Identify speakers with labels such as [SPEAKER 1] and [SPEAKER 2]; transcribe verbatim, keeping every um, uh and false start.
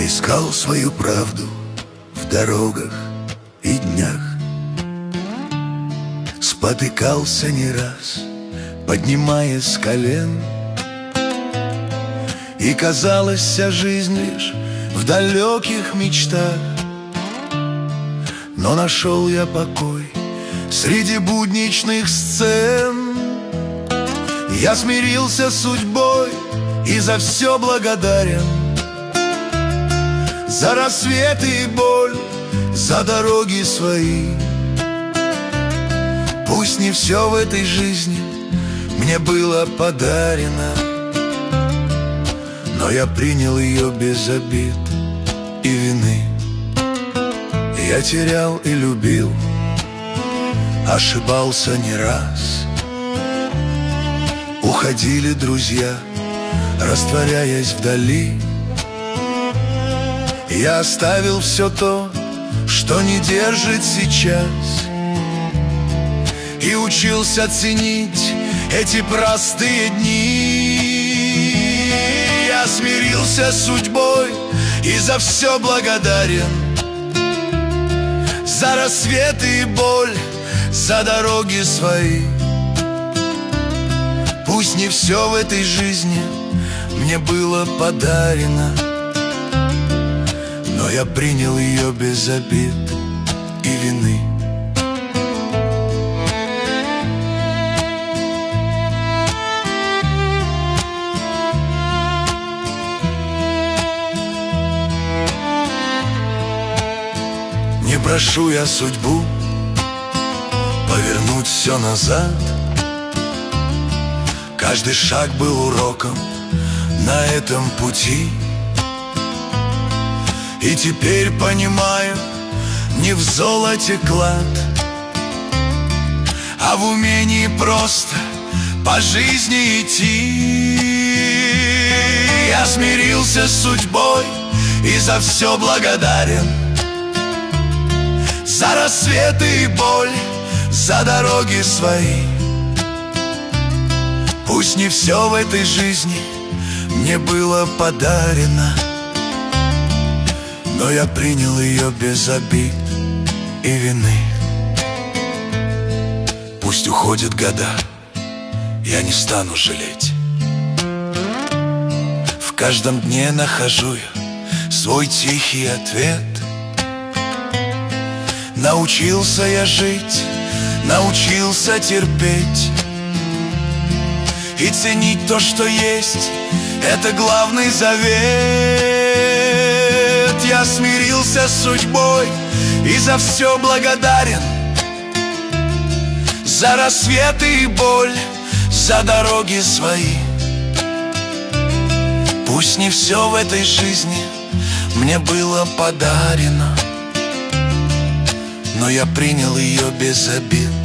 [SPEAKER 1] Искал свою правду в дорогах и днях, спотыкался не раз, поднимаясь с колен. И казалась вся жизнь лишь в далеких мечтах. Но нашел я покой среди будничных сцен. Я смирился с судьбой и за все благодарен. За рассветы и боль, за дороги свои. Пусть не все в этой жизни мне было подарено, но я принял ее без обид и вины. Я терял и любил, ошибался не раз. Уходили друзья, растворяясь вдали. Я оставил все то, что не держит сейчас, и учился ценить эти простые дни. Я смирился с судьбой и за все благодарен. За рассветы и боль, за дороги свои. Пусть не все в этой жизни мне было подарено, но я принял ее без обид и вины. Не прошу я судьбу повернуть все назад. Каждый шаг был уроком на этом пути. И теперь понимаю, не в золоте клад, а в умении просто по жизни идти. Я смирился с судьбой и за все благодарен. За рассветы и боль, за дороги свои. Пусть не все в этой жизни мне было подарено, но я принял ее без обид и вины. Пусть уходят года, я не стану жалеть. В каждом дне нахожу я свой тихий ответ. Научился я жить, научился терпеть и ценить то, что есть. Это главный завет. Я смирился с судьбой и за все благодарен. За рассветы и боль, за дороги свои. Пусть не все в этой жизни мне было подарено, но я принял ее без обид